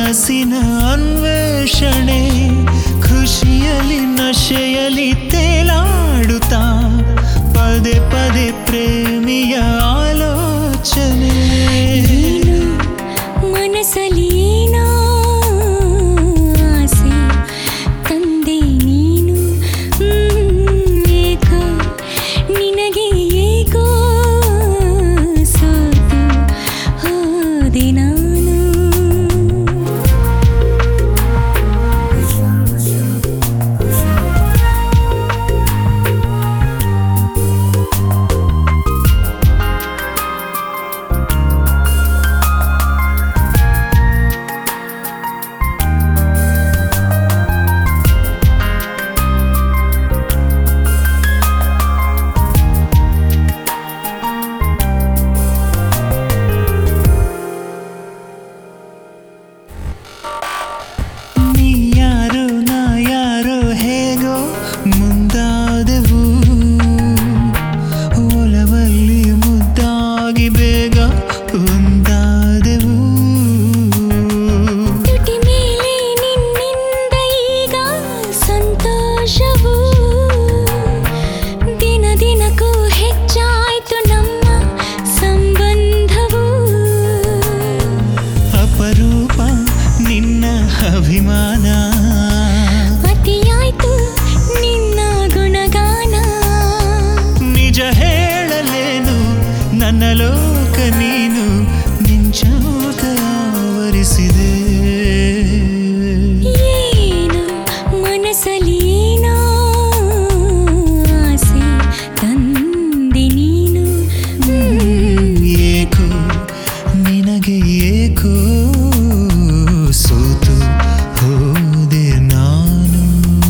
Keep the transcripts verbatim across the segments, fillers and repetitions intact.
ಕನಸಿನ ಅನ್ವೇಷಣೆ ಖುಷಿಯಲ್ಲಿ ನಶೆಯಲ್ಲಿ ತೇಲಾಡುತ್ತಾ ಪದೇ ಪದೇ ಪ್ರೇಮಿಯ ಆಲೋಚನೆ ಮನಸ್ಸಲ್ಲಿ ಏನೋ ಆಸೆ ತಂದೆ ನೀನು ಏಕೋ ನಿನಗೆ ಏಕೋ ಸೋತು ಹೋದೆ ನಾನು ಮುಂದಾದೆವು ಒಲವಲ್ಲಿ ಮುದ್ದಾಗಿ ಬೇಗ ಒಂದಾದೆವು ತುಟಿ ಮೇಲೆ ನಿನ್ನಿಂದ ಈಗ ಸಂತೋಷವು ದಿನ ದಿನಕ್ಕೂ ಹೆಚ್ಚಾಯ್ತು ನಮ್ಮ ಸಂಬಂಧವು ಅಪರೂಪ ನಿನ್ನ ಅಭಿಮಾನ ಅತಿಯಾಯ್ತು ನಿನ್ನ ಗುಣಗಾನ ನಿಜ ಹೇಳಲೇನು ನನ್ನ ಲೋಕ ನೀನು ನಿಂಚೋತ ಆವರಿಸಿದೆ ಏನು ಮನಸ್ಸಲ್ಲಿ ಏನೋ ಆಸೆ ತಂದೆ ನೀನು ಏಕೋ ನಿನಗೆ ಏಕೋ ಸೋತು ಹೋದೆ ನಾನು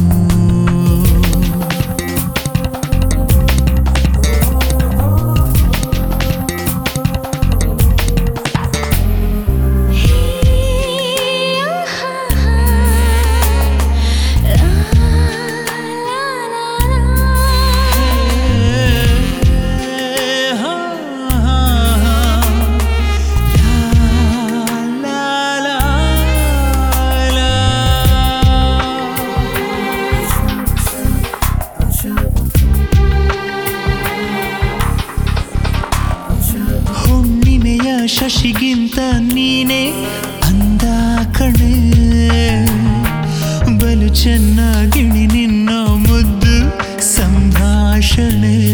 ಹುಣ್ಣಿಮೆಯ ಶಶಿಗಿಂತ ನೀನೇ ಅಂದ ಕಣೆ ಬಲು ಚೆನ್ನಾಗಿಣಿ ನಿನ್ನ ಮುದ್ದು ಸಂಭಾಷಣೆ